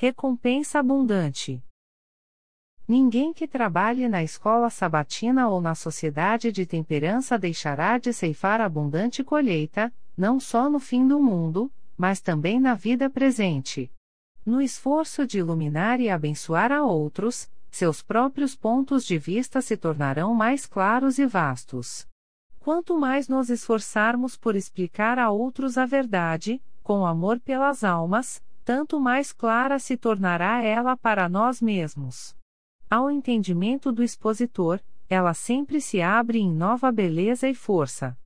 recompensa abundante. Ninguém que trabalhe na escola sabatina ou na sociedade de temperança deixará de ceifar abundante colheita, não só no fim do mundo, mas também na vida presente. No esforço de iluminar e abençoar a outros, seus próprios pontos de vista se tornarão mais claros e vastos. Quanto mais nos esforçarmos por explicar a outros a verdade, com amor pelas almas, tanto mais clara se tornará ela para nós mesmos. Ao entendimento do expositor, ela sempre se abre em nova beleza e força.